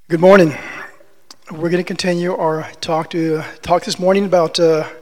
Good morning. We're going to continue our talk this morning about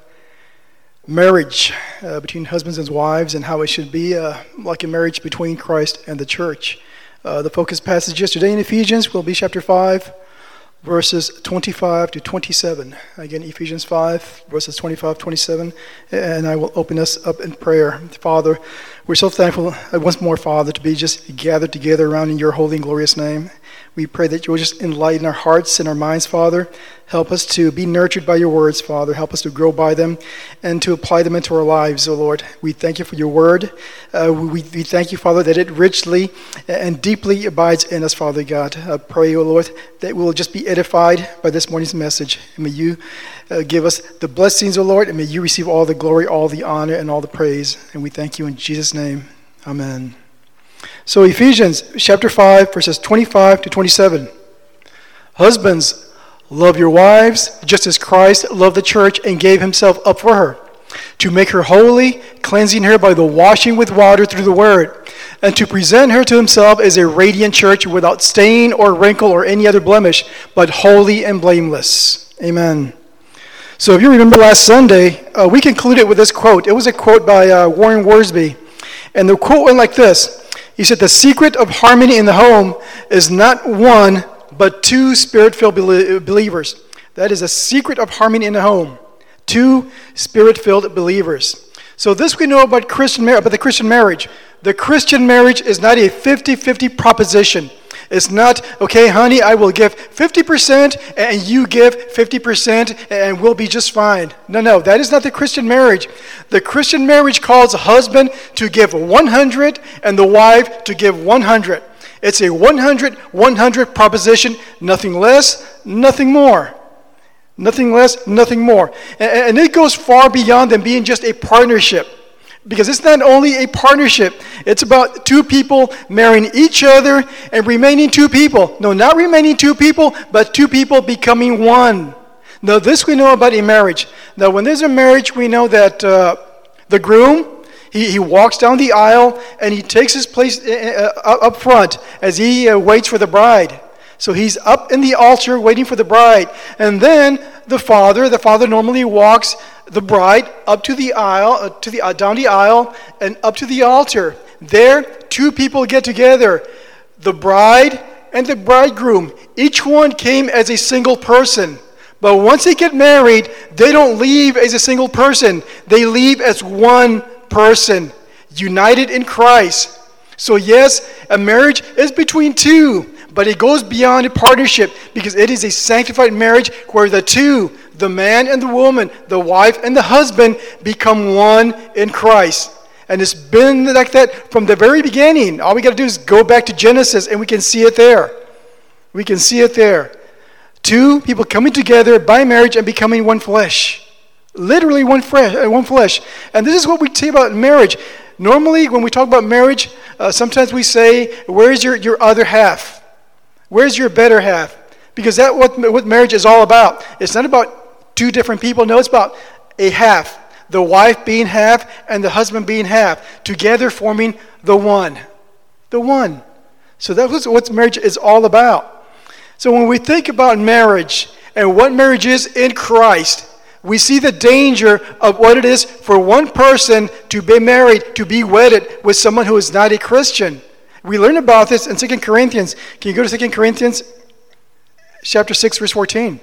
marriage between husbands and wives and how it should be like a marriage between Christ and the church. The focus passage yesterday in Ephesians will be chapter 5, verses 25 to 27. Again, Ephesians 5, verses 25 to 27. And I will open us up in prayer. Father, we're so thankful once more, Father, to be just gathered together around in your holy and glorious name. We pray that you will just enlighten our hearts and our minds, Father. Help us to be nurtured by your words, Father. Help us to grow by them and to apply them into our lives, O Lord. We thank you for your word. We thank you, Father, that it richly and deeply abides in us, Father God. I pray, O Lord, that we will just be edified by this morning's message. And may you give us the blessings, O Lord, and may you receive all the glory, all the honor, and all the praise. And we thank you in Jesus' name. Amen. So Ephesians chapter 5, verses 25 to 27. Husbands, love your wives, just as Christ loved the church and gave himself up for her, to make her holy, cleansing her by the washing with water through the word, and to present her to himself as a radiant church without stain or wrinkle or any other blemish, but holy and blameless. Amen. So if you remember last Sunday, we concluded with this quote. It was a quote by Warren Wiersbe, and the quote went like this. He said, "The secret of harmony in the home is not one, but two spirit-filled believers." That is a secret of harmony in the home. Two spirit-filled believers. So this we know about the Christian marriage. The Christian marriage is not a 50-50 proposition. It's not, okay, honey, I will give 50% and you give 50% and we'll be just fine. No, that is not the Christian marriage. The Christian marriage calls a husband to give 100 and the wife to give 100. It's a 100-100 proposition, nothing less, nothing more. Nothing less, nothing more. And it goes far beyond than being just a partnership. Because it's not only a partnership, it's about two people marrying each other and remaining two people. No, not remaining two people, but two people becoming one. Now, this we know about a marriage. Now, when there's a marriage, we know that the groom, he walks down the aisle and he takes his place up front as he waits for the bride. So he's up in the altar waiting for the bride. And then the father normally walks the bride up to the aisle, down the aisle, and up to the altar. There, two people get together, the bride and the bridegroom. Each one came as a single person. But once they get married, they don't leave as a single person. They leave as one person, united in Christ. So yes, a marriage is between two, but it goes beyond a partnership because it is a sanctified marriage where the two, the man and the woman, the wife and the husband, become one in Christ. And it's been like that from the very beginning. All we got to do is go back to Genesis and we can see it there. We can see it there. Two people coming together by marriage and becoming one flesh. Literally one flesh. And this is what we say about marriage. Normally, when we talk about marriage, sometimes we say, where's your other half? Where's your better half? Because that's what marriage is all about. It's not about two different people. No, it's about a half. The wife being half and the husband being half. Together forming the one. The one. So that's what marriage is all about. So when we think about marriage and what marriage is in Christ, we see the danger of what it is for one person to be married, to be wedded with someone who is not a Christian. We learn about this in 2 Corinthians. Can you go to 2 Corinthians chapter 6, verse 14?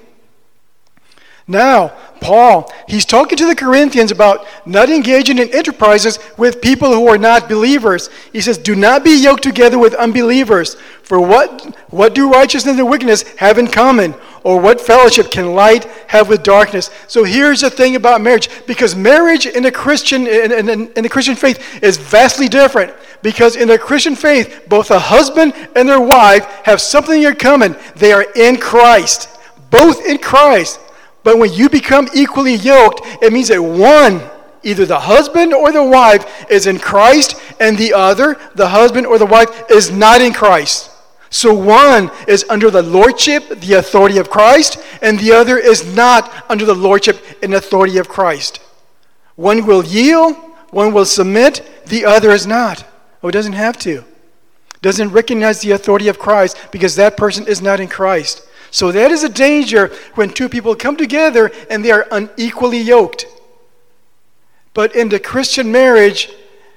Now, Paul, he's talking to the Corinthians about not engaging in enterprises with people who are not believers. He says, do not be yoked together with unbelievers. For what do righteousness and wickedness have in common? Or what fellowship can light have with darkness? So here's the thing about marriage. Because marriage in the Christian faith is vastly different. Because in the Christian faith, both a husband and their wife have something in common. They are in Christ. Both in Christ. But when you become equally yoked, it means that one, either the husband or the wife, is in Christ, and the other, the husband or the wife, is not in Christ. So one is under the lordship, the authority of Christ, and the other is not under the lordship and authority of Christ. One will yield, one will submit, the other is not. Oh, it doesn't have to. Doesn't recognize the authority of Christ because that person is not in Christ. So that is a danger when two people come together and they are unequally yoked. But in the Christian marriage,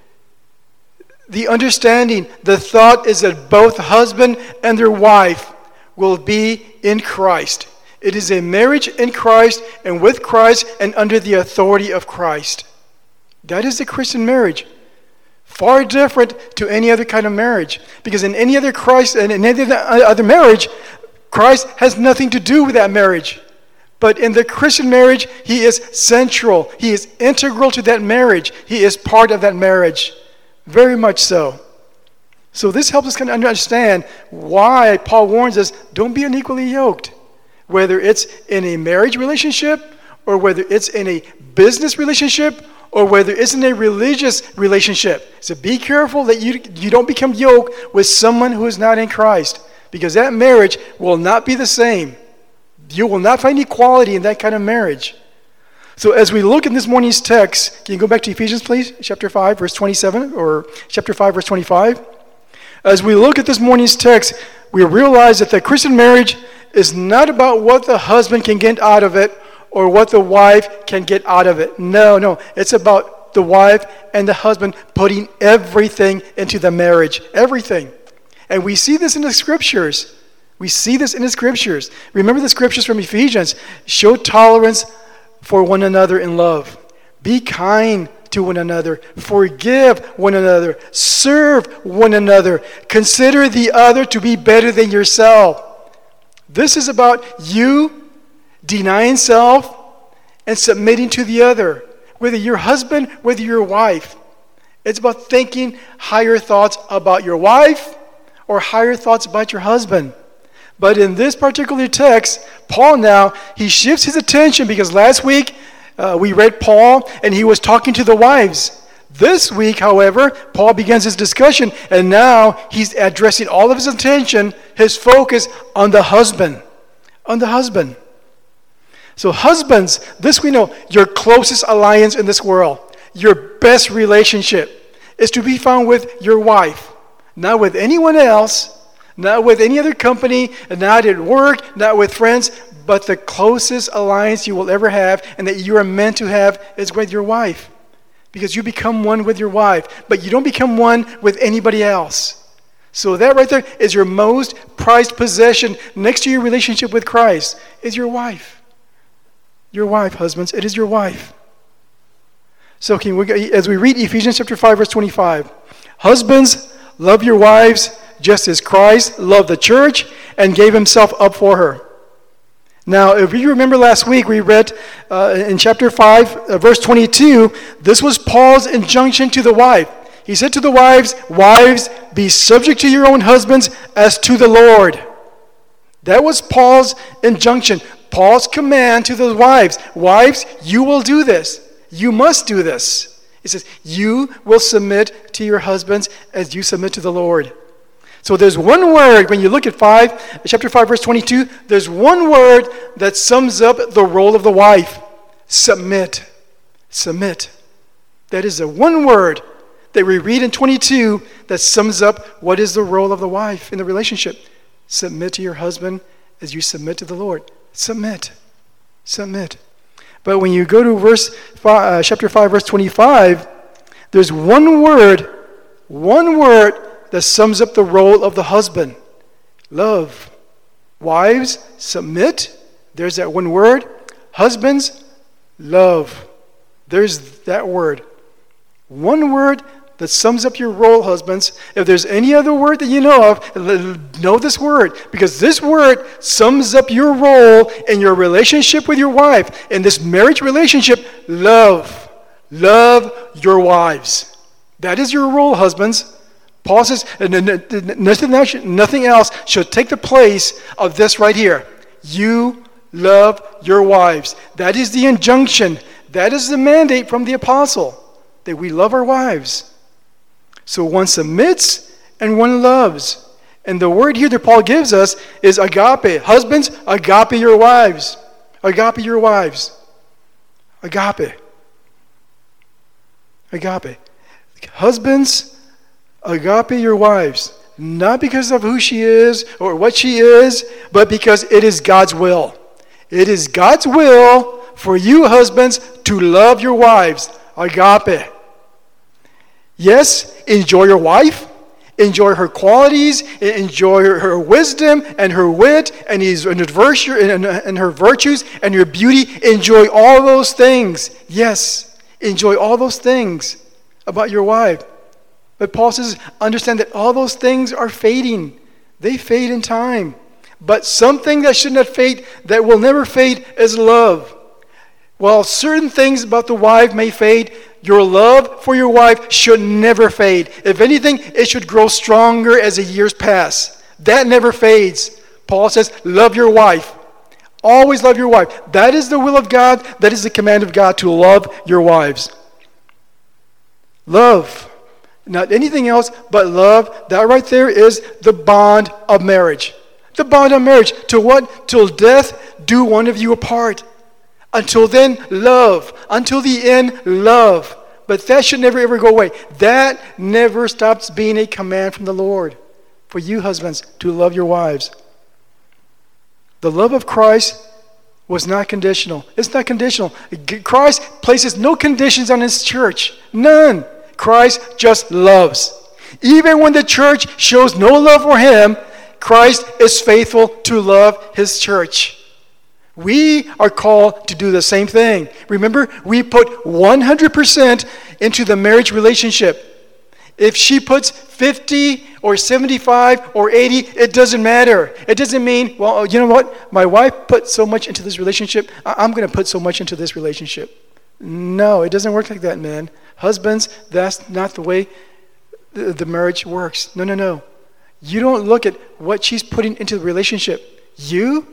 the understanding, the thought is that both husband and their wife will be in Christ. It is a marriage in Christ and with Christ and under the authority of Christ. That is the Christian marriage. Far different to any other kind of marriage. Because in any other other marriage, Christ has nothing to do with that marriage. But in the Christian marriage, he is central. He is integral to that marriage. He is part of that marriage. Very much so. So this helps us kind of understand why Paul warns us, don't be unequally yoked. Whether it's in a marriage relationship, or whether it's in a business relationship, or whether it's in a religious relationship. So be careful that you don't become yoked with someone who is not in Christ, because that marriage will not be the same. You will not find equality in that kind of marriage. So as we look in this morning's text, can you go back to Ephesians, please? Chapter 5, verse 27, or chapter 5, verse 25. As we look at this morning's text, we realize that the Christian marriage is not about what the husband can get out of it or what the wife can get out of it. No. It's about the wife and the husband putting everything into the marriage. Everything. And we see this in the scriptures. Remember the scriptures from Ephesians. Show tolerance for one another in love. Be kind to one another. Forgive one another. Serve one another. Consider the other to be better than yourself. This is about you denying self and submitting to the other. Whether your husband, whether your wife. It's about thinking higher thoughts about your wife or higher thoughts about your husband. But in this particular text, Paul now, he shifts his attention because last week we read Paul and he was talking to the wives. This week, however, Paul begins his discussion and now he's addressing all of his attention, his focus on the husband. On the husband. So husbands, this we know, your closest alliance in this world, your best relationship is to be found with your wife, not with anyone else. Not with any other company, not at work, not with friends, but the closest alliance you will ever have and that you are meant to have is with your wife. Because you become one with your wife, but you don't become one with anybody else. So that right there is your most prized possession next to your relationship with Christ is your wife. Your wife, husbands, it is your wife. So as we read Ephesians chapter 5, verse 25, husbands, love your wives just as Christ loved the church and gave himself up for her. Now, if you remember last week, we read in chapter 5, verse 22, this was Paul's injunction to the wife. He said to the wives, wives, be subject to your own husbands as to the Lord. That was Paul's injunction, Paul's command to the wives. Wives, you will do this. You must do this. He says, you will submit to your husbands as you submit to the Lord. So there's one word, when you look at chapter 5, verse 22, there's one word that sums up the role of the wife. Submit. Submit. That is the one word that we read in 22 that sums up what is the role of the wife in the relationship. Submit to your husband as you submit to the Lord. Submit. Submit. But when you go to chapter 5, verse 25, there's one word that sums up the role of the husband. Love. Wives, submit. There's that one word. Husbands, love. There's that word. One word that sums up your role, husbands. If there's any other word that you know of, know this word. Because this word sums up your role in your relationship with your wife. In this marriage relationship, love. Love your wives. That is your role, husbands. Paul says nothing else should take the place of this right here. You love your wives. That is the injunction. That is the mandate from the apostle, that we love our wives. So one submits and one loves. And the word here that Paul gives us is agape. Husbands, agape your wives. Agape your wives. Agape. Agape. Husbands, agape your wives. not because of who she is or what she is, but because it is God's will. It is God's will for you husbands to love your wives. Agape. Yes, enjoy your wife. Enjoy her qualities, enjoy her wisdom and her wit and her virtues and her beauty. Enjoy all those things. Yes, enjoy all those things about your wife. But Paul says, understand that all those things are fading. They fade in time. But something that should not fade, that will never fade, is love. While certain things about the wife may fade, your love for your wife should never fade. If anything, it should grow stronger as the years pass. That never fades. Paul says, love your wife. Always love your wife. That is the will of God. That is the command of God, to love your wives. Love. Not anything else but love. That right there is the bond of marriage. The bond of marriage. To what? Till death do one of you apart. Until then, love. Until the end, love. But that should never ever go away. That never stops being a command from the Lord for you husbands to love your wives. The love of Christ was not conditional. It's not conditional. Christ places no conditions on his church. None. Christ just loves. Even when the church shows no love for him, Christ is faithful to love his church. We are called to do the same thing. Remember, we put 100% into the marriage relationship. If she puts 50 or 75 or 80, it doesn't matter. It doesn't mean, well, you know what? My wife put so much into this relationship, I'm going to put so much into this relationship. No, it doesn't work like that, man. Husbands, that's not the way the marriage works. No. You don't look at what she's putting into the relationship. You,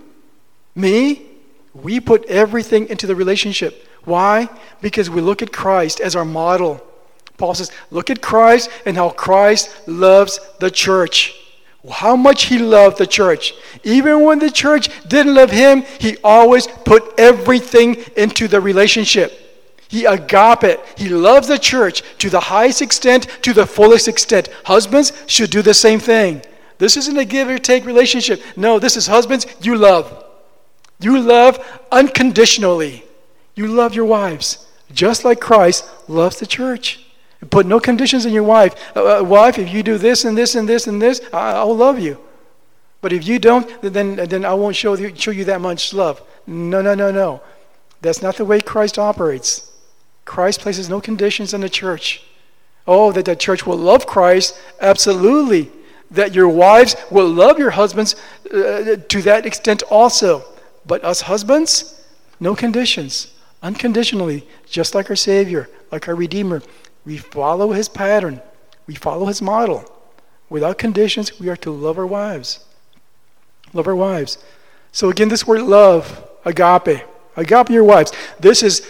me, we put everything into the relationship. Why? Because we look at Christ as our model. Paul says, look at Christ and how Christ loves the church. How much he loved the church. Even when the church didn't love him, he always put everything into the relationship. He agape. He loves the church to the highest extent, to the fullest extent. Husbands should do the same thing. This isn't a give or take relationship. No, this is husbands, you love. You love unconditionally. You love your wives, just like Christ loves the church. Put no conditions in your wife. Wife, if you do this and this and this and this, I'll love you. But if you don't, then I won't show you that much love. No. That's not the way Christ operates. Christ places no conditions on the church. Oh, that the church will love Christ, absolutely. That your wives will love your husbands to that extent also. But us husbands, no conditions. Unconditionally, just like our Savior, like our Redeemer. We follow his pattern. We follow his model. Without conditions, we are to love our wives. Love our wives. So again, this word love, agape. Agape your wives. This is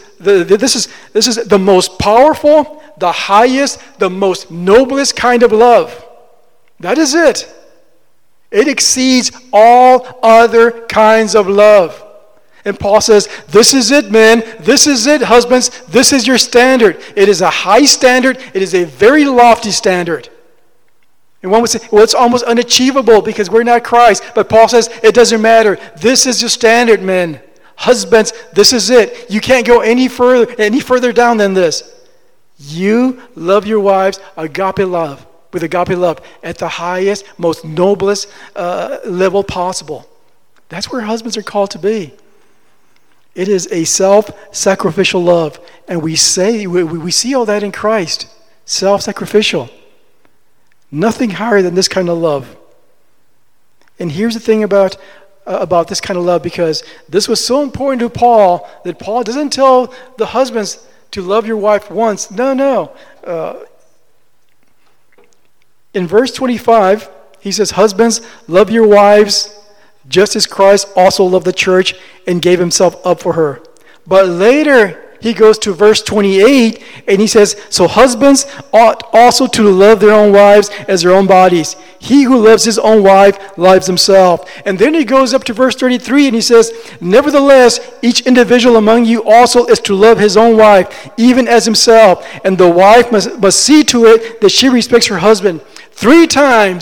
the most powerful, the highest, the most noblest kind of love. That is it. It exceeds all other kinds of love. And Paul says, this is it, men. This is it, husbands. This is your standard. It is a high standard. It is a very lofty standard. And one would say, well, it's almost unachievable because we're not Christ. But Paul says, it doesn't matter. This is your standard, men. Husbands, this is it. You can't go any further down than this. You love your wives, agape love. With agape love at the highest, most noblest level possible. That's where husbands are called to be. It is a self-sacrificial love. And we see all that in Christ. Self-sacrificial. Nothing higher than this kind of love. And here's the thing about this kind of love, because this was so important to Paul that Paul doesn't tell the husbands to love your wife once. No. In verse 25, he says, husbands, love your wives just as Christ also loved the church and gave himself up for her. But later, he goes to verse 28, and he says, so husbands ought also to love their own wives as their own bodies. He who loves his own wife loves himself. And then he goes up to verse 33, and he says, nevertheless, each individual among you also is to love his own wife, even as himself. And the wife must see to it that she respects her husband. 3 times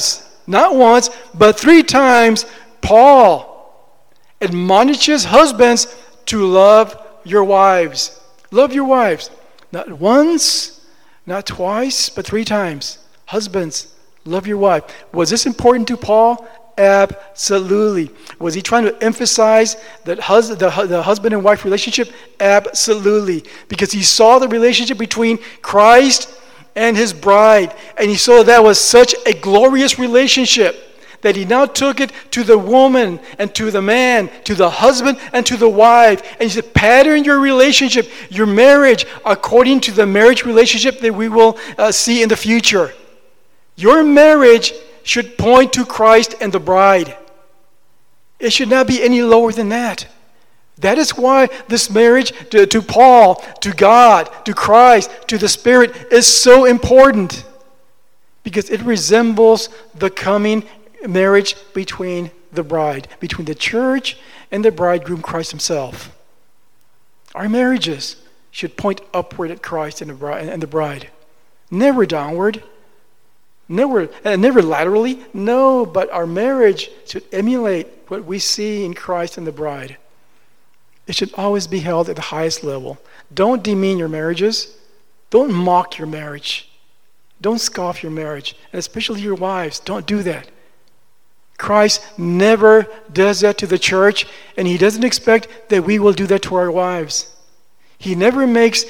not once, but 3 times, Paul admonishes husbands to love your wives. Love your wives. Not once, not twice, but 3 times. Husbands, love your wife. Was this important to Paul? Absolutely. Was he trying to emphasize that the husband and wife relationship? Absolutely. Because he saw the relationship between Christ and his bride. And he saw that was such a glorious relationship that he now took it to the woman and to the man, to the husband and to the wife. And he said, pattern your relationship, your marriage, according to the marriage relationship that we will see in the future. Your marriage should point to Christ and the bride. It should not be any lower than that. That is why this marriage to Paul, to God, to Christ, to the Spirit is so important. Because it resembles the coming marriage between the bride, between the church and the bridegroom, Christ himself. Our marriages should point upward at Christ and the bride. Never downward. Never laterally. No, but our marriage should emulate what we see in Christ and the bride. It should always be held at the highest level. Don't demean your marriages. Don't mock your marriage. Don't scoff your marriage. And especially your wives, don't do that. Christ never does that to the church, and he doesn't expect that we will do that to our wives. He never makes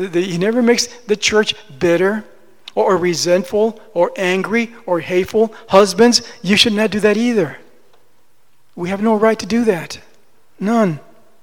the church bitter or resentful or angry or hateful. Husbands, you should not do that either. We have no right to do that. None.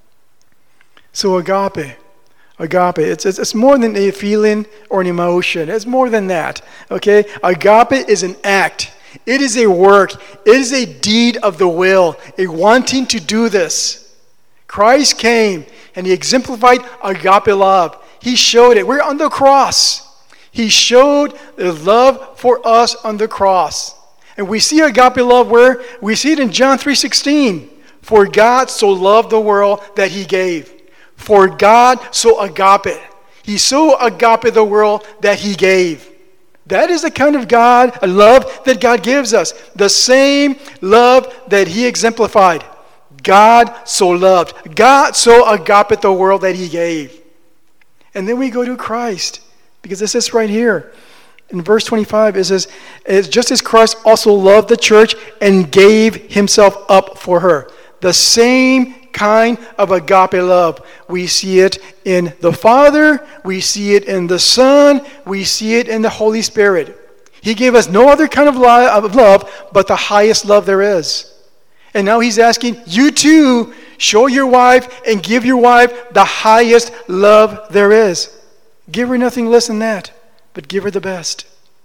So agape, it's more than a feeling or an emotion. It's more than that. Okay? Agape is an act. It is a work. It is a deed of the will, a wanting to do this. Christ came and he exemplified agape love. He showed it. We're on the cross. He showed the love for us on the cross. And we see agape love where? We see it in John 3:16. For God so loved the world that he gave. For God so agape. He so agape the world that he gave. That is the kind of love that God gives us. The same love that he exemplified. God so loved. God so agape the world that he gave. And then we go to Christ. Because it says right here, in verse 25, it says, just as Christ also loved the church and gave himself up for her. The same kind of agape love. We see it in the Father, we see it in the Son, we see it in the Holy Spirit. He gave us no other kind of love but the highest love there is. And now he's asking you too, show your wife and give your wife the highest love there is. Give her nothing less than that, but give her the best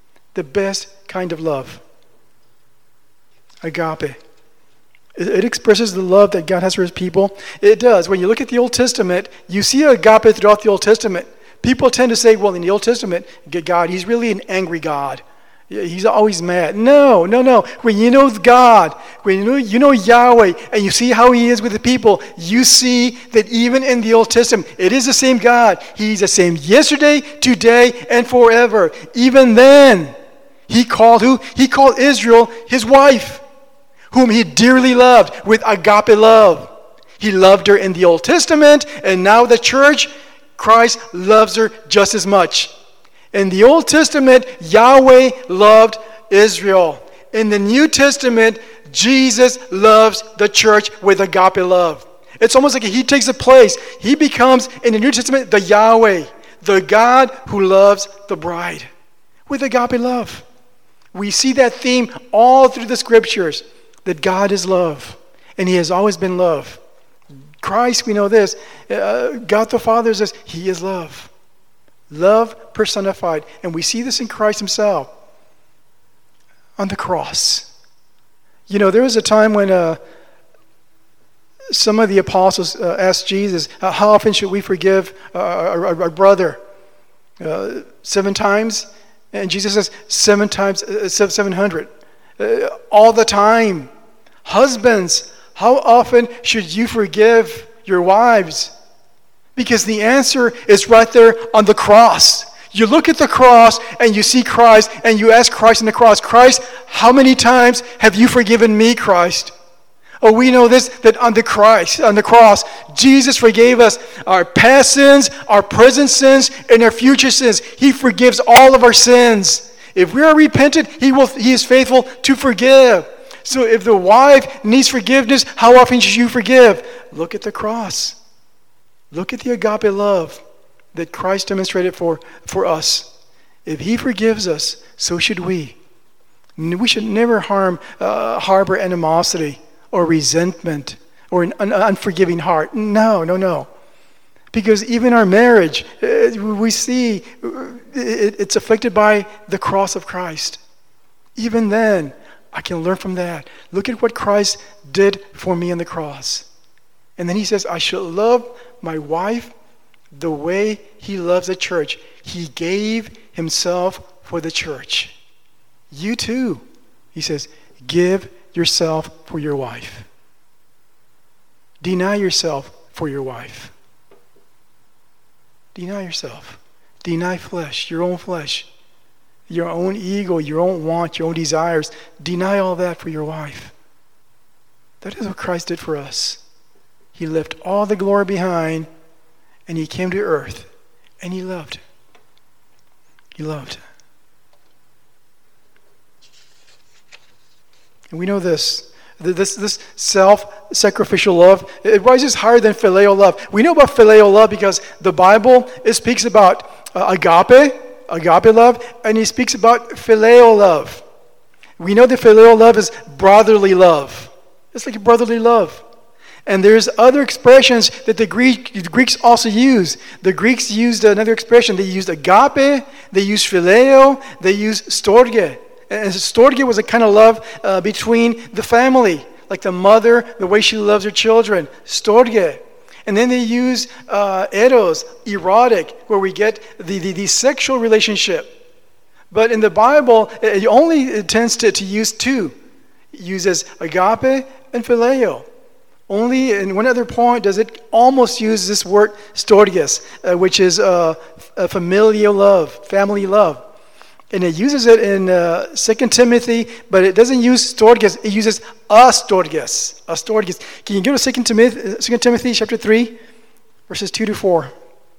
kind of love. Agape. It expresses the love that God has for his people. It does. When you look at the Old Testament, you see agape throughout the Old Testament. People tend to say, well, in the Old Testament, God, he's really an angry God. He's always mad. No. When you know God, when you know Yahweh, and you see how he is with the people, you see that even in the Old Testament, it is the same God. He's the same yesterday, today, and forever. Even then, he called who? He called Israel his wife, whom he dearly loved with agape love. He loved her in the Old Testament, and now the church, Christ loves her just as much. In the Old Testament, Yahweh loved Israel. In the New Testament, Jesus loves the church with agape love. It's almost like he takes a place. He becomes, in the New Testament, the Yahweh, the God who loves the bride with agape love. We see that theme all through the scriptures, that God is love, and he has always been love. Christ, we know this, God the Father says, he is love. Love personified. And we see this in Christ himself on the cross. You know, there was a time when some of the apostles asked Jesus, how often should we forgive our brother? 7 times? And Jesus says 7 times, 700. All the time. Husbands, how often should you forgive your wives? Because the answer is right there on the cross. You look at the cross and you see Christ and you ask Christ on the cross, Christ, how many times have you forgiven me, Christ? Oh, we know this, that on the cross, Jesus forgave us our past sins, our present sins, and our future sins. He forgives all of our sins. If we are repentant, He is faithful to forgive. So if the wife needs forgiveness, how often should you forgive? Look at the cross. Look at the agape love that Christ demonstrated for us. If He forgives us, so should we. We should never harbor animosity or resentment or an unforgiving heart. No. Because even our marriage, we see it's afflicted by the cross of Christ. Even then, I can learn from that. Look at what Christ did for me on the cross. And then He says, I should love my wife the way He loves the church. He gave Himself for the church. You too, He says, give yourself for your wife. Deny yourself for your wife. Deny yourself. Deny flesh, your own ego, your own want, your own desires. Deny all that for your wife. That is what Christ did for us. He left all the glory behind and He came to earth and He loved. He loved. And we know this self-sacrificial love, it rises higher than filial love. We know about filial love because the Bible, it speaks about agape love, and He speaks about filial love. We know that filial love is brotherly love. It's like a brotherly love. And there's other expressions that the Greeks also use. The Greeks used another expression. They used agape, they used phileo, they used storge. And storge was a kind of love between the family, like the mother, the way she loves her children. Storge. And then they use eros, erotic, where we get the sexual relationship. But in the Bible, it tends to use two. It uses agape and phileo. Only in one other point does it almost use this word storges, which is familial love, family love. And it uses it in 2 Timothy, but it doesn't use storges. It uses astorges. Astorges. Can you go to 2 Timothy chapter 3, verses 2 to 4?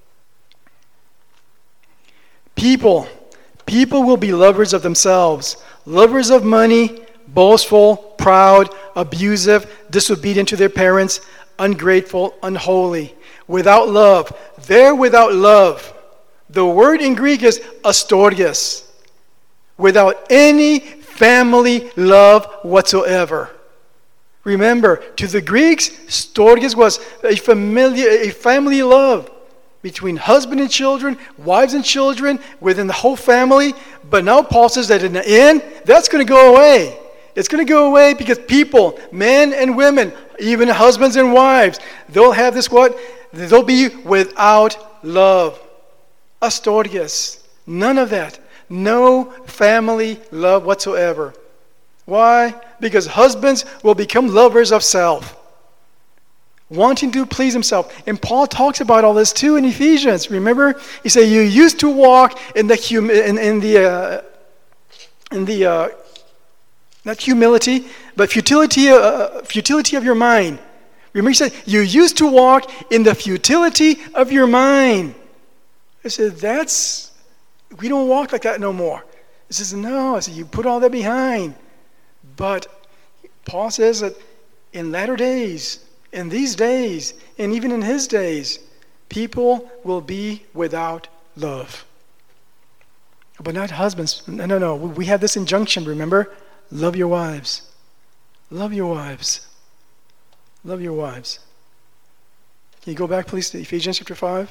People will be lovers of themselves, lovers of money, boastful, proud, abusive, disobedient to their parents, ungrateful, unholy, without love. They're without love. The word in Greek is astorges. Without any family love whatsoever. Remember, to the Greeks, storges was a family love between husband and children, wives and children, within the whole family. But now Paul says that in the end, that's going to go away. It's going to go away because people, men and women, even husbands and wives, they'll have this what? They'll be without love. Astorges. None of that. No family love whatsoever. Why? Because husbands will become lovers of self, wanting to please himself. And Paul talks about all this too in Ephesians. Remember, he said, "You used to walk in the not humility, but futility of your mind." Remember, he said, "You used to walk in the futility of your mind." I said, we don't walk like that no more. He says, no. I said, you put all that behind. But Paul says that in latter days, in these days, and even in his days, people will be without love. But not husbands. No. We have this injunction, remember? Love your wives. Love your wives. Love your wives. Can you go back, please, to Ephesians chapter 5?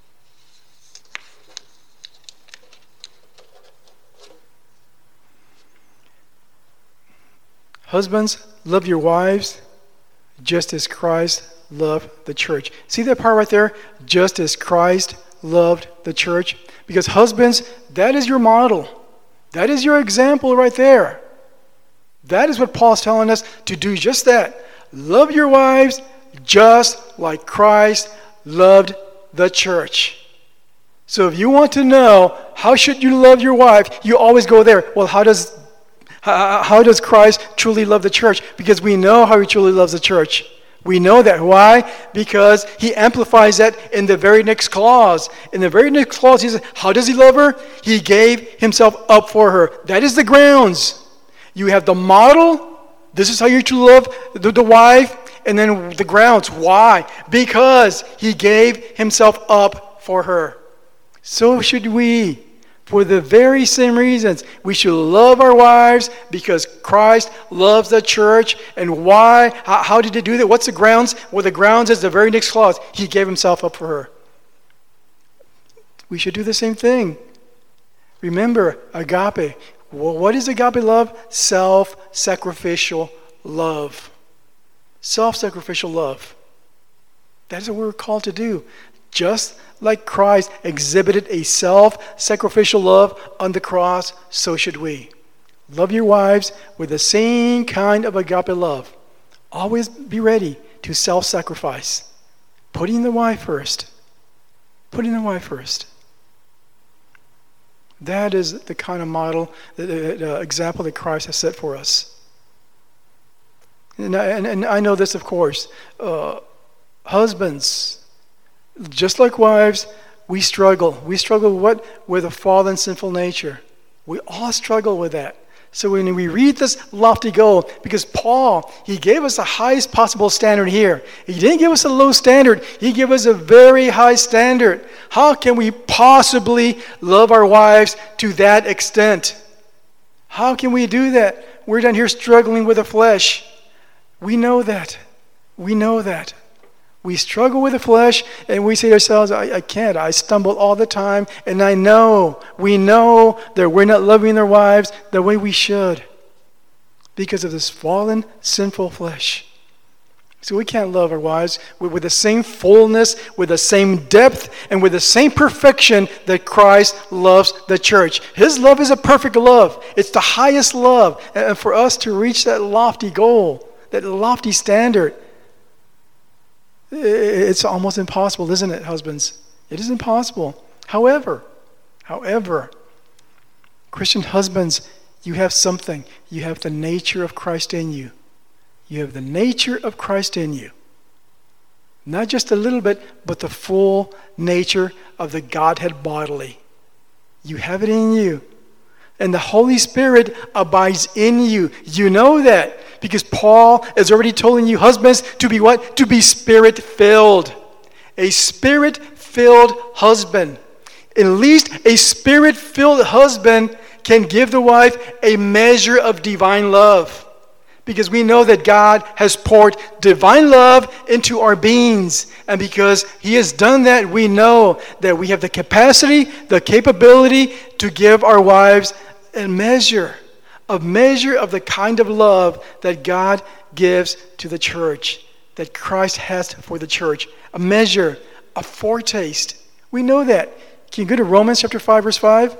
Husbands, love your wives just as Christ loved the church. See that part right there? Just as Christ loved the church. Because husbands, that is your model. That is your example right there. That is what Paul's telling us to do, just that. Love your wives just like Christ loved the church. So if you want to know how should you love your wife, you always go there. Well, how does Christ truly love the church? Because we know how he truly loves the church. We know that. Why? Because he amplifies that in the very next clause. In the very next clause, he says, how does he love her? He gave himself up for her. That is the grounds. You have the model. This is how you truly love the wife. And then the grounds. Why? Because he gave himself up for her. So should we. For the very same reasons, we should love our wives because Christ loves the church. And why? How did he do that? What's the grounds? Well, the grounds is the very next clause. He gave himself up for her. We should do the same thing. Remember, agape. Well, what is agape love? Self-sacrificial love. Self-sacrificial love. That is what we're called to do. Just like Christ exhibited a self-sacrificial love on the cross, so should we. Love your wives with the same kind of agape love. Always be ready to self-sacrifice. Putting the wife first. Putting the wife first. That is the kind of model, the example that Christ has set for us. And I know this, of course. Husbands, just like wives, we struggle. We struggle with what? With a fallen, sinful nature. We all struggle with that. So when we read this lofty goal, because Paul, he gave us the highest possible standard here. He didn't give us a low standard. He gave us a very high standard. How can we possibly love our wives to that extent? How can we do that? We're down here struggling with the flesh. We know that. We know that. We struggle with the flesh, and we say to ourselves, I can't. I stumble all the time, and we know that we're not loving our wives the way we should because of this fallen, sinful flesh. So we can't love our wives with the same fullness, with the same depth, and with the same perfection that Christ loves the church. His love is a perfect love. It's the highest love. And for us to reach that lofty goal, that lofty standard, it's almost impossible, isn't it, husbands? It is impossible. However, Christian husbands, you have something. You have the nature of Christ in you. You have the nature of Christ in you. Not just a little bit, but the full nature of the Godhead bodily. You have it in you. And the Holy Spirit abides in you. You know that. Because Paul is already telling you, husbands, to be what? To be Spirit-filled. A Spirit-filled husband. At least a Spirit-filled husband can give the wife a measure of divine love. Because we know that God has poured divine love into our beings. And because He has done that, we know that we have the capacity, the capability to give our wives a measure of the kind of love that God gives to the church, that Christ has for the church. A measure, a foretaste. We know that. Can you go to Romans chapter 5, verse 5?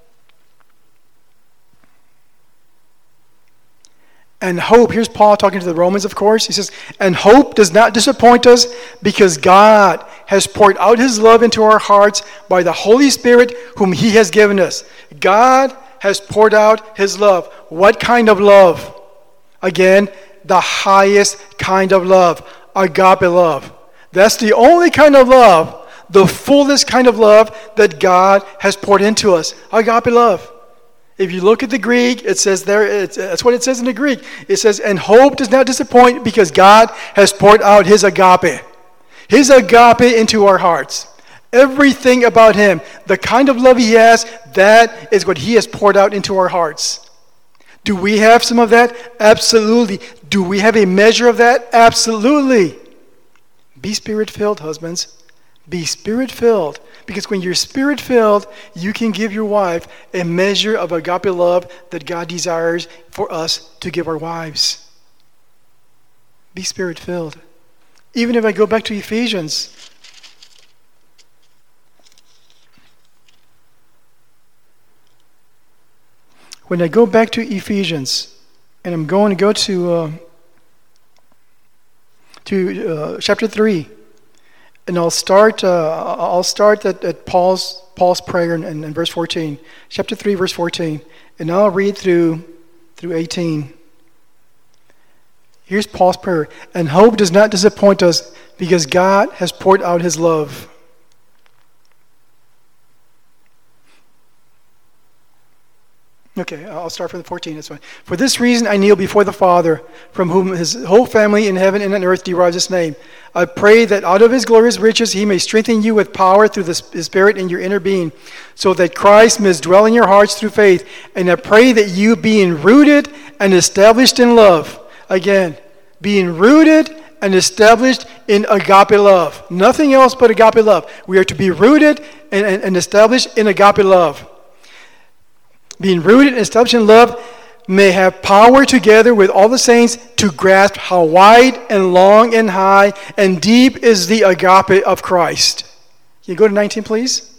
And hope, here's Paul talking to the Romans, of course. He says, and hope does not disappoint us because God has poured out His love into our hearts by the Holy Spirit whom He has given us. God has poured out His love. What kind of love? Again, the highest kind of love. Agape love. That's the only kind of love, the fullest kind of love that God has poured into us. Agape love. If you look at the Greek, it says there, that's what it says in the Greek. It says, and hope does not disappoint because God has poured out His agape. His agape into our hearts. Everything about Him, the kind of love He has, that is what He has poured out into our hearts. Do we have some of that? Absolutely. Do we have a measure of that? Absolutely. Be Spirit-filled, husbands. Be Spirit-filled. Because when you're Spirit-filled, you can give your wife a measure of agape love that God desires for us to give our wives. Be Spirit-filled. Even if I go back to Ephesians, when I go back to Ephesians, and I'm going to go to chapter 3, And I'll start at Paul's prayer in verse 14, chapter 3, verse 14, and I'll read through 18. Here's Paul's prayer. And hope does not disappoint us because God has poured out his love. Okay, I'll start from the 14. That's fine. For this reason I kneel before the Father, from whom his whole family in heaven and on earth derives its name. I pray that out of his glorious riches he may strengthen you with power through the Spirit in your inner being, so that Christ may dwell in your hearts through faith. And I pray that you, being rooted and established in love, again, being rooted and established in agape love. Nothing else but agape love. We are to be rooted and established in agape love. Being rooted and established in love, may have power together with all the saints to grasp how wide and long and high and deep is the agape of Christ. Can you go to 19, please?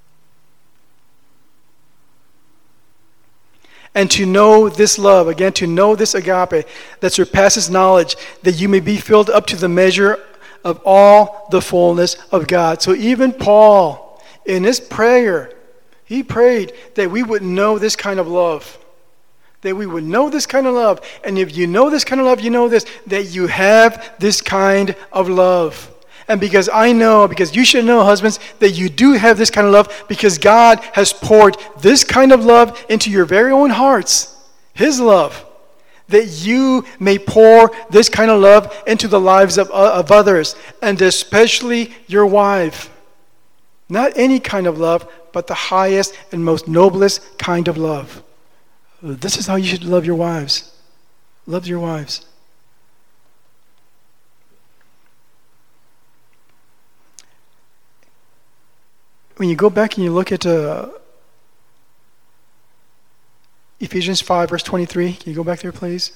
And to know this love, again, to know this agape that surpasses knowledge, that you may be filled up to the measure of all the fullness of God. So even Paul, in his prayer, he prayed that we would know this kind of love. That we would know this kind of love. And if you know this kind of love, you know this, that you have this kind of love. And because you should know, husbands, that you do have this kind of love because God has poured this kind of love into your very own hearts. His love. That you may pour this kind of love into the lives of others, and especially your wife. Not any kind of love, but the highest and most noblest kind of love. This is how you should love your wives. Love your wives. When you go back and you look at Ephesians 5, verse 23, can you go back there, please?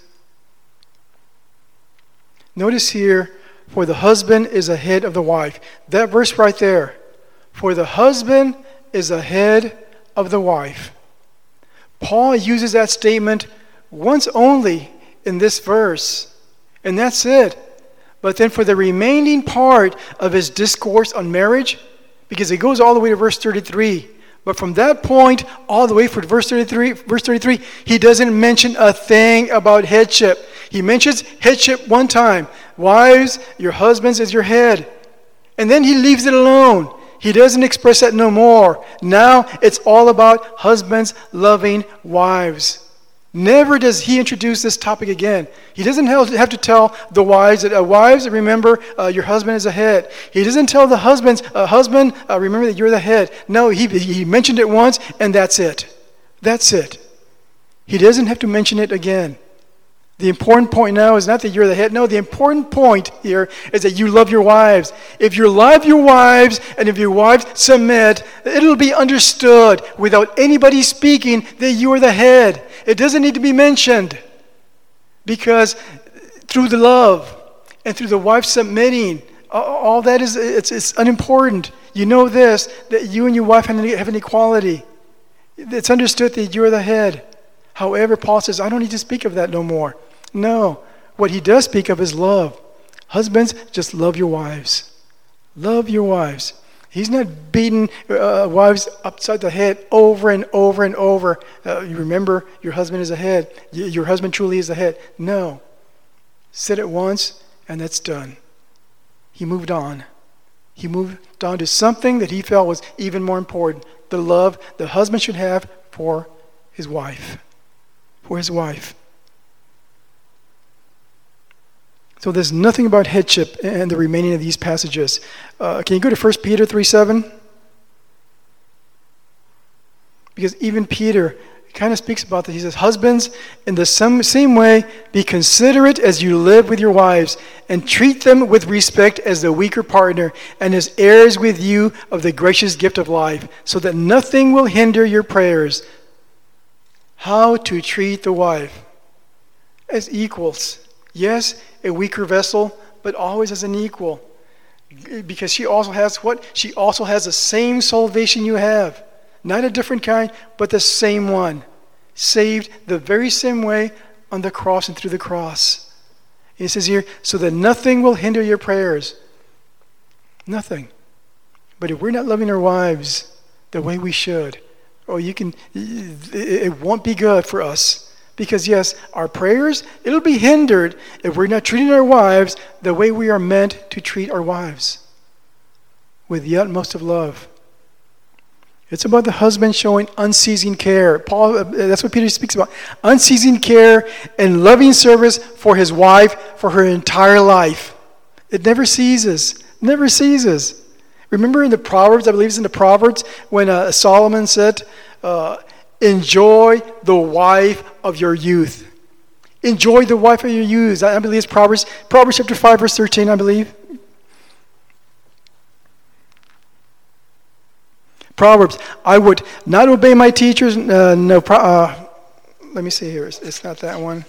Notice here, for the husband is the head of the wife. That verse right there. For the husband is the head of the wife. Paul uses that statement once only in this verse, and that's it. But then for the remaining part of his discourse on marriage, because it goes all the way to verse 33, but from that point all the way for verse 33, he doesn't mention a thing about headship. He mentions headship one time. Wives, your husbands is your head. And then he leaves it alone. He doesn't express that no more. Now it's all about husbands loving wives. Never does he introduce this topic again. He doesn't have to tell the wives that, wives, remember your husband is the head. He doesn't tell the husbands, husband, remember that you're the head. No, he mentioned it once and that's it. That's it. He doesn't have to mention it again. The important point now is not that you're the head. No, the important point here is that you love your wives. If you love your wives and if your wives submit, it'll be understood without anybody speaking that you are the head. It doesn't need to be mentioned because through the love and through the wife submitting, all that is, it's unimportant. You know this, that you and your wife have an equality. It's understood that you're the head. However, Paul says, I don't need to speak of that no more. No, what he does speak of is love. Husbands, just love your wives. Love your wives. He's not beating wives upside the head over and over and over. You remember, your husband is a head. Your husband truly is the head. No. Said it once, and that's done. He moved on. He moved on to something that he felt was even more important. The love the husband should have for his wife. For his wife. So there's nothing about headship in the remaining of these passages. Can you go to 1 Peter 3:7? Because even Peter kind of speaks about this. He says, husbands, in the same way, be considerate as you live with your wives, and treat them with respect as the weaker partner, and as heirs with you of the gracious gift of life, so that nothing will hinder your prayers. How to treat the wife? As equals. Yes, a weaker vessel, but always as an equal. Because she also has what? She also has the same salvation you have. Not a different kind, but the same one. Saved the very same way on the cross and through the cross. It says here, so that nothing will hinder your prayers. Nothing. But if we're not loving our wives the way we should, it won't be good for us. Because yes, our prayers, it'll be hindered if we're not treating our wives the way we are meant to treat our wives. With the utmost of love. It's about the husband showing unceasing care. Paul, that's what Peter speaks about. Unceasing care and loving service for his wife for her entire life. It never ceases. Never ceases. Remember in the Proverbs, I believe it's in the Proverbs, when Solomon said, enjoy the wife of your youth. Enjoy the wife of your youth. I believe it's Proverbs chapter 5, verse 13, I believe. Proverbs, I would not obey my teachers. Let me see here. It's not that one.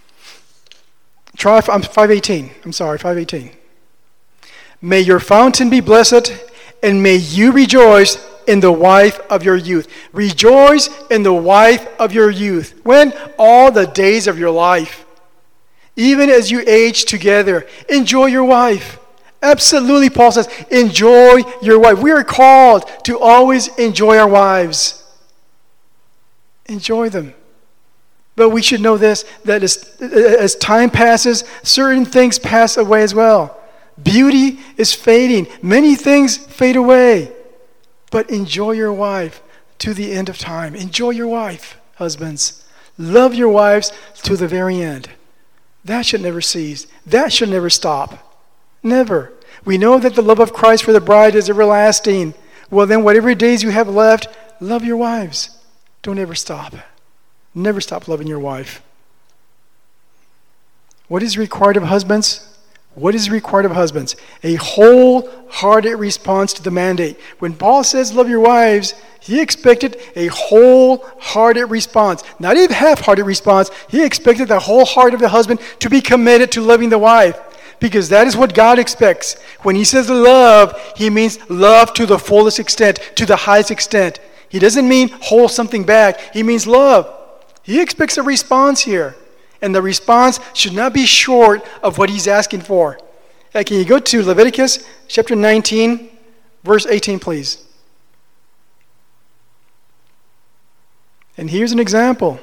Try 5:18. I'm sorry, 5:18. May your fountain be blessed, and may you rejoice in the wife of your youth. Rejoice in the wife of your youth. When? All the days of your life. Even as you age together, enjoy your wife. Absolutely, Paul says, enjoy your wife. We are called to always enjoy our wives. Enjoy them. But we should know this, that as time passes, certain things pass away as well. Beauty is fading. Many things fade away. But enjoy your wife to the end of time. Enjoy your wife, husbands. Love your wives to the very end. That should never cease. That should never stop. Never. We know that the love of Christ for the bride is everlasting. Well, then, whatever days you have left, love your wives. Don't ever stop. Never stop loving your wife. What is required of husbands? What is required of husbands? A wholehearted response to the mandate. When Paul says love your wives, he expected a wholehearted response. Not even half-hearted response. He expected the whole heart of the husband to be committed to loving the wife. Because that is what God expects. When he says love, he means love to the fullest extent, to the highest extent. He doesn't mean hold something back. He means love. He expects a response here. And the response should not be short of what he's asking for. Can you go to Leviticus chapter 19, verse 18, please? And here's an example.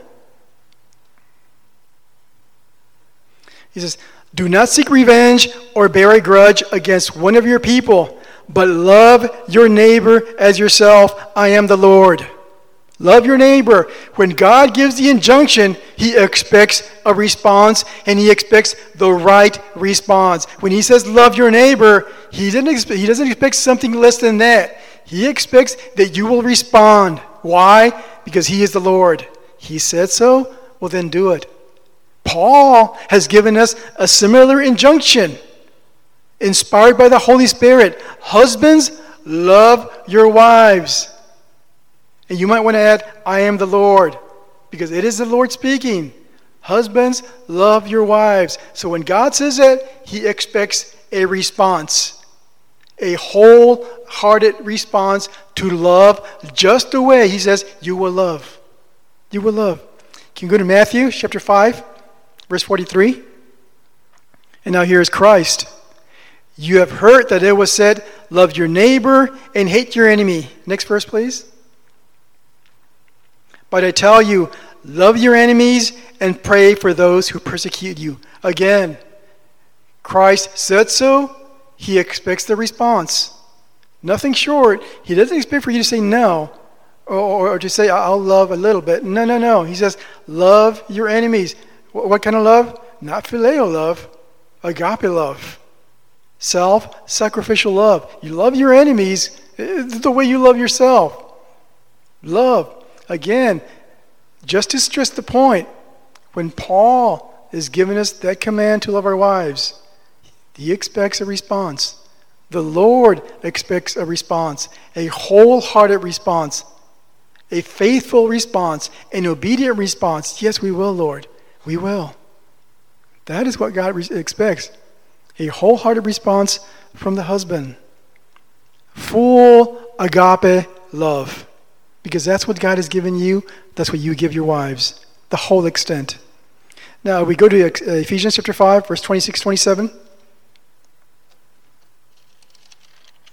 He says, do not seek revenge or bear a grudge against one of your people, but love your neighbor as yourself. I am the Lord. Love your neighbor. When God gives the injunction, he expects a response, and he expects the right response. When he says love your neighbor, he doesn't expect something less than that. He expects that you will respond. Why? Because he is the Lord. He said so, well then do it. Paul has given us a similar injunction, inspired by the Holy Spirit. Husbands, love your wives. And you might want to add, I am the Lord, because it is the Lord speaking. Husbands, love your wives. So when God says that, he expects a response, a wholehearted response to love just the way he says you will love. You will love. Can you go to Matthew chapter 5, verse 43? And now here is Christ. You have heard that it was said, love your neighbor and hate your enemy. Next verse, please. But I tell you, love your enemies and pray for those who persecute you. Again, Christ said so. He expects the response. Nothing short. He doesn't expect for you to say no or to say, I'll love a little bit. No. He says, love your enemies. What kind of love? Not phileo love, agape love. Self-sacrificial love. You love your enemies the way you love yourself. Love. Again, just to stress the point, when Paul is giving us that command to love our wives, he expects a response. The Lord expects a response, a wholehearted response, a faithful response, an obedient response. Yes, we will, Lord. We will. That is what God expects. A wholehearted response from the husband. Full agape love. Because that's what God has given you. That's what you give your wives. The whole extent. Now we go to Ephesians chapter 5, verse 26, 27.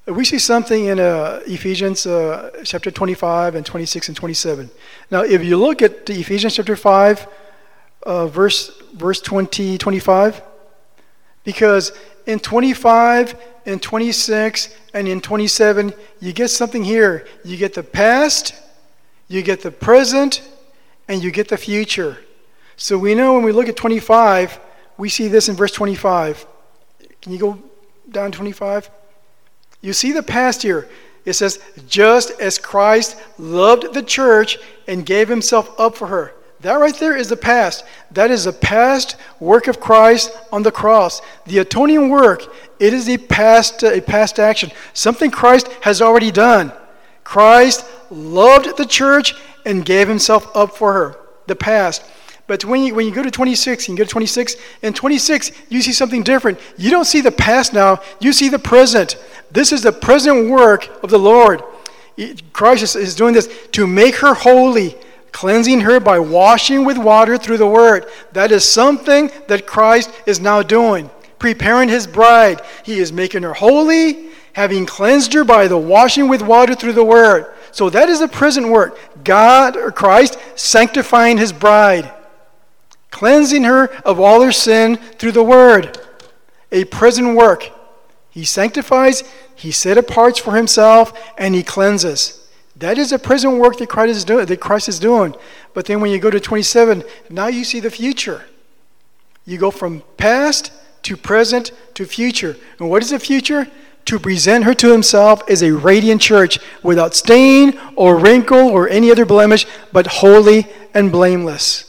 We see something in Ephesians chapter 25 and 26 and 27. Now, if you look at Ephesians chapter 5, verse 20, 25, because in 25, in 26, and in 27, you get something here. You get the past, you get the present, and you get the future. So we know when we look at 25, we see this in verse 25. Can you go down 25? You see the past here. It says, just as Christ loved the church and gave himself up for her. That right there is the past. That is the past work of Christ on the cross. The atoning work, it is a past action. Something Christ has already done. Christ loved the church and gave himself up for her. The past. But when you go to 26, in 26, you see something different. You don't see the past now, you see the present. This is the present work of the Lord. Christ is doing this to make her holy, cleansing her by washing with water through the word. That is something that Christ is now doing, preparing his bride. He is making her holy, having cleansed her by the washing with water through the word. So that is the present work. God, or Christ, sanctifying his bride, cleansing her of all her sin through the word. A present work. He sanctifies, he set apart for himself, and he cleanses. That is a present work that Christ is doing. But then when you go to 27, now you see the future. You go from past to present to future. And what is the future? To present her to himself as a radiant church, without stain or wrinkle or any other blemish, but holy and blameless.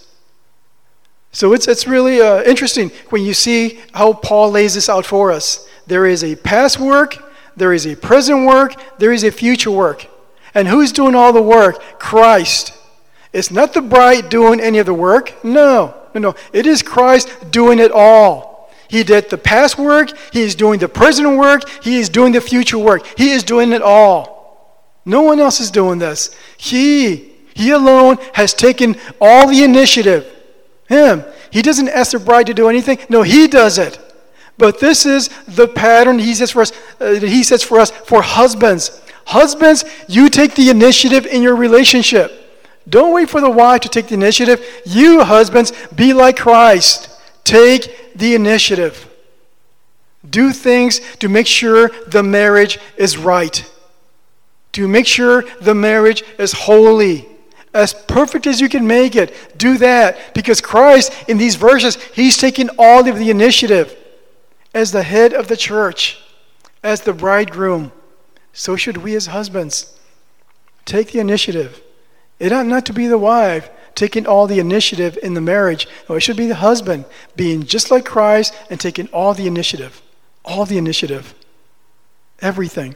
So it's really interesting when you see how Paul lays this out for us. There is a past work, there is a present work, there is a future work. And who's doing all the work? Christ. It's not the bride doing any of the work. No. It is Christ doing it all. He did the past work, he is doing the present work, he is doing the future work. He is doing it all. No one else is doing this. He alone has taken all the initiative. Him. He doesn't ask the bride to do anything. No, he does it. But this is the pattern he sets for us for husbands. Husbands, you take the initiative in your relationship. Don't wait for the wife to take the initiative. You, husbands, be like Christ. Take the initiative. Do things to make sure the marriage is right. To make sure the marriage is holy. As perfect as you can make it. Do that. Because Christ, in these verses, he's taking all of the initiative. As the head of the church. As the bridegroom. So should we as husbands. Take the initiative. It ought not to be the wife taking all the initiative in the marriage. No, it should be the husband being just like Christ and taking all the initiative. All the initiative. Everything.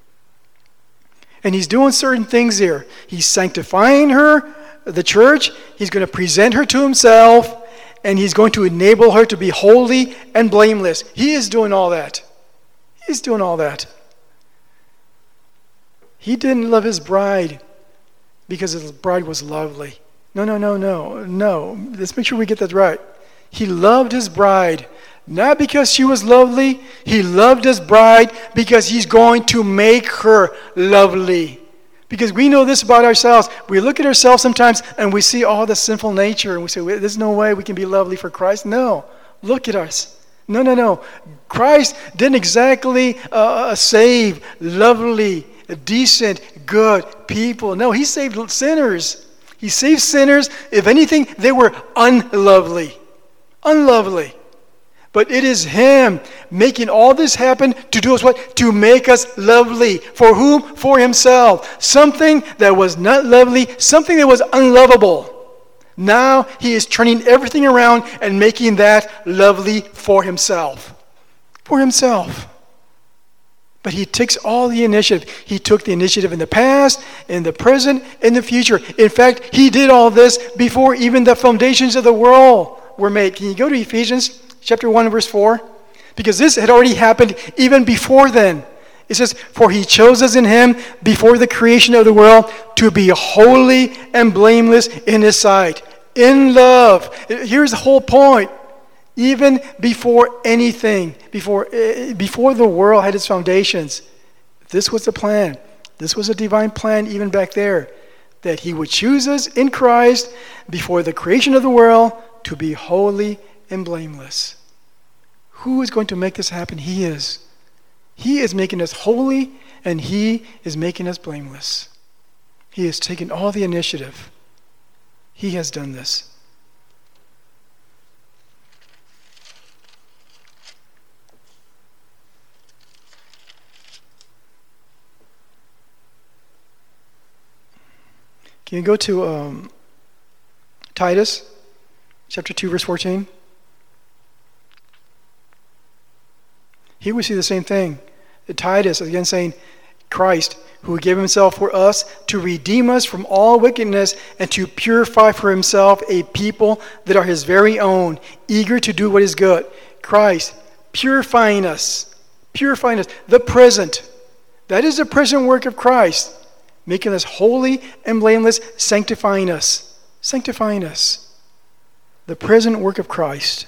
And he's doing certain things here. He's sanctifying her, the church. He's going to present her to himself. And he's going to enable her to be holy and blameless. He is doing all that. He's doing all that. He didn't love his bride because his bride was lovely. No. Let's make sure we get that right. He loved his bride not because she was lovely. He loved his bride because he's going to make her lovely. Because we know this about ourselves. We look at ourselves sometimes and we see all the sinful nature and we say, there's no way we can be lovely for Christ. No. Look at us. No. Christ didn't exactly save lovely, decent, good people. No, he saved sinners. He saved sinners. If anything, they were unlovely. But it is him making all this happen to do us what? To make us lovely. For whom? For himself. Something that was not lovely, something that was unlovable. Now he is turning everything around and making that lovely for himself. For himself. But he takes all the initiative. He took the initiative in the past, in the present, in the future. In fact, he did all this before even the foundations of the world were made. Can you go to Ephesians chapter 1 verse 4? Because this had already happened even before then. It says, for he chose us in him before the creation of the world to be holy and blameless in his sight. In love. Here's the whole point. Even before anything, before the world had its foundations, This was the plan. This was a divine plan even back there, that he would choose us in Christ before the creation of the world to be holy and blameless. Who is going to make this happen? He is. He is making us holy, and he is making us blameless. He has taken all the initiative. He has done this. Can you go to Titus chapter 2, verse 14? Here we see the same thing. Titus, again saying, Christ, who gave himself for us to redeem us from all wickedness and to purify for himself a people that are his very own, eager to do what is good. Christ, purifying us, the present. That is the present work of Christ, making us holy and blameless, sanctifying us. The present work of Christ.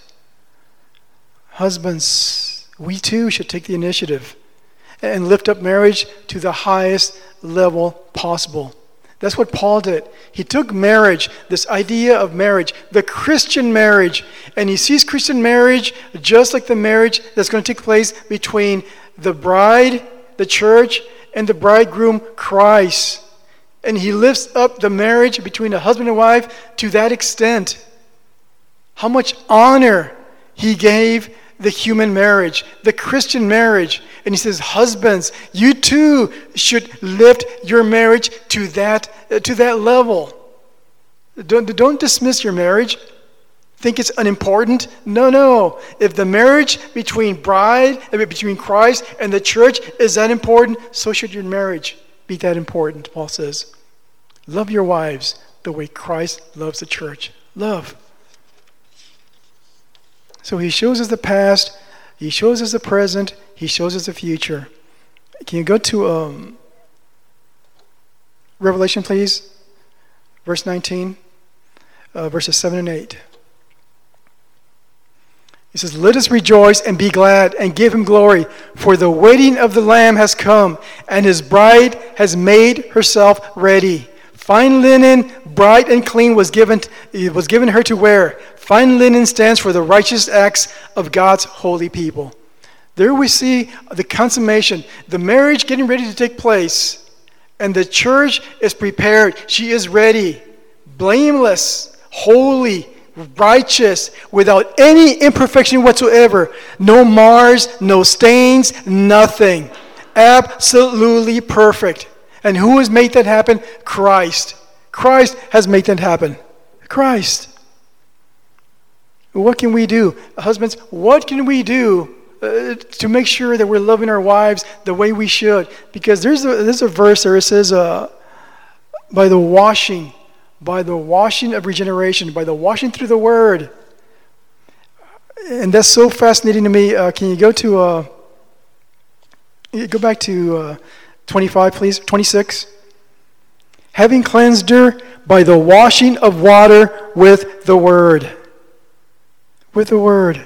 Husbands, we too should take the initiative and lift up marriage to the highest level possible. That's what Paul did. He took marriage, this idea of marriage, the Christian marriage, and he sees Christian marriage just like the marriage that's going to take place between the bride, the church, and the bridegroom, Christ. And he lifts up the marriage between a husband and wife to that extent. How much honor he gave the human marriage, the Christian marriage. And he says, husbands, you too should lift your marriage to that level. Don't dismiss your marriage. Think it's unimportant? No. If the marriage between Christ and the church is that important, so should your marriage be that important, Paul says. Love your wives the way Christ loves the church. Love. So he shows us the past, he shows us the present, he shows us the future. Can you go to Revelation, please? Verse 19, verses 7 and 8. He says, let us rejoice and be glad and give him glory, for the wedding of the Lamb has come, and his bride has made herself ready. Fine linen, bright and clean, was given her to wear. Fine linen stands for the righteous acts of God's holy people. There we see the consummation, the marriage getting ready to take place, and the church is prepared. She is ready, blameless, holy, righteous, without any imperfection whatsoever. No mars, no stains, nothing. Absolutely perfect. And who has made that happen? Christ. Christ has made that happen. Christ. What can we do? Husbands, what can we do to make sure that we're loving our wives the way we should? Because there's a verse there. It says, by the washing of regeneration, by the washing through the word. And that's so fascinating to me. Can you go back to 25, please? 26. Having cleansed her by the washing of water with the word. With the word.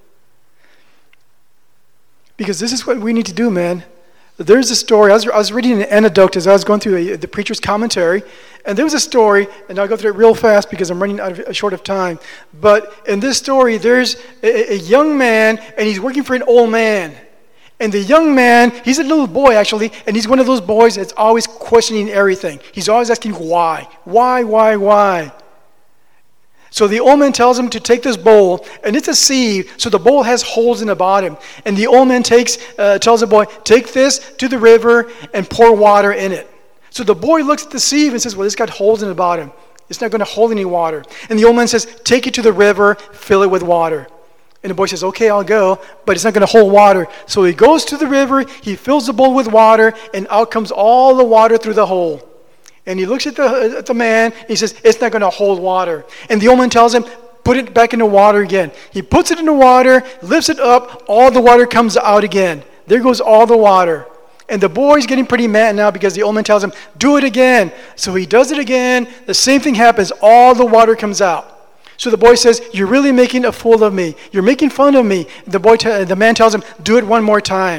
Because this is what we need to do, man. There's a story. I was reading an anecdote as I was going through the preacher's commentary, and there was a story, and I'll go through it real fast because I'm running short of time. But in this story, there's a young man, and he's working for an old man. And the young man, he's a little boy actually, and he's one of those boys that's always questioning everything. He's always asking why. Why? So the old man tells him to take this bowl, and it's a sieve, so the bowl has holes in the bottom. And the old man tells the boy, take this to the river and pour water in it. So the boy looks at the sieve and says, well, it's got holes in the bottom. It's not going to hold any water. And the old man says, take it to the river, fill it with water. And the boy says, okay, I'll go, but it's not going to hold water. So he goes to the river, he fills the bowl with water, and out comes all the water through the hole. And he looks at the man, and he says, it's not going to hold water. And the old man tells him, put it back in the water again. He puts it in the water, lifts it up, all the water comes out again. There goes all the water. And the boy's getting pretty mad now because the old man tells him, do it again. So he does it again, the same thing happens, all the water comes out. So the boy says, you're really making a fool of me. You're making fun of me. The man tells him, do it one more time.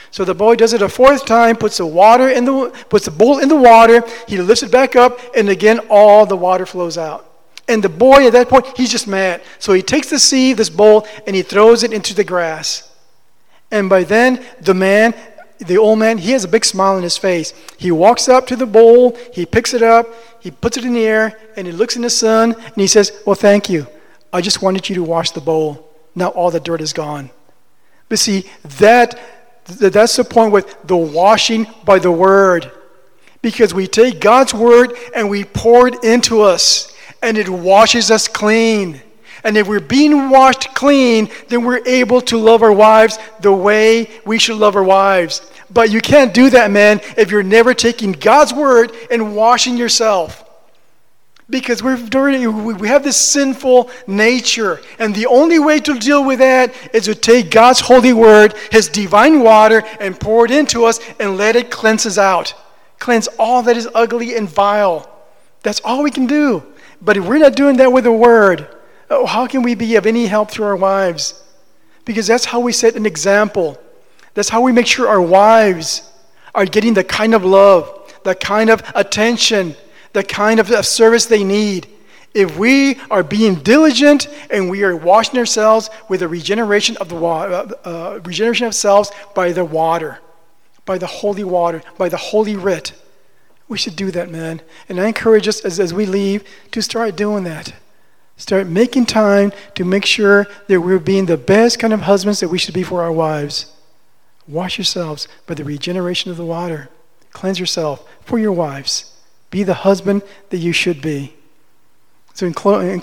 So the boy does it a fourth time, puts the bowl in the water, he lifts it back up, and again all the water flows out. And the boy at that point, he's just mad. So he takes the sieve, this bowl, and he throws it into the grass. And by then, the old man, he has a big smile on his face. He walks up to the bowl, he picks it up, he puts it in the air, and he looks in the sun, and he says, well, thank you. I just wanted you to wash the bowl. Now all the dirt is gone. But see, that's the point with the washing by the Word. Because we take God's Word and we pour it into us, and it washes us clean. And if we're being washed clean, then we're able to love our wives the way we should love our wives. But you can't do that, man, if you're never taking God's Word and washing yourself. Because we have this sinful nature. And the only way to deal with that is to take God's holy Word, His divine water, and pour it into us and let it cleanse us out. Cleanse all that is ugly and vile. That's all we can do. But if we're not doing that with the Word, how can we be of any help to our wives? Because that's how we set an example. That's how we make sure our wives are getting the kind of love, the kind of attention, the kind of service they need. If we are being diligent and we are washing ourselves with the regeneration of regeneration of selves by the water, by the holy water, by the holy writ, we should do that, man. And I encourage us as we leave to start doing that. Start making time to make sure that we're being the best kind of husbands that we should be for our wives. Wash yourselves by the regeneration of the water. Cleanse yourself for your wives. Be the husband that you should be. So in closing,